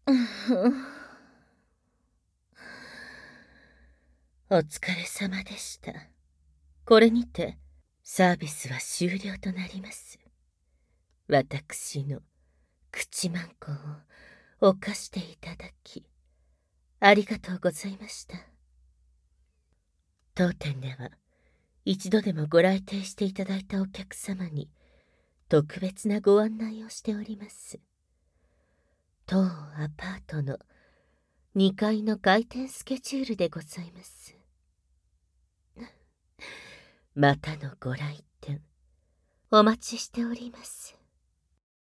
お疲れ様でした。これにてサービスは終了となります。私の口マンコを犯していただき、ありがとうございました。当店では、一度でもご来店していただいたお客様に、特別なご案内をしております。当アパートの2階の開店スケジュールでございます。またのご来店、お待ちしております。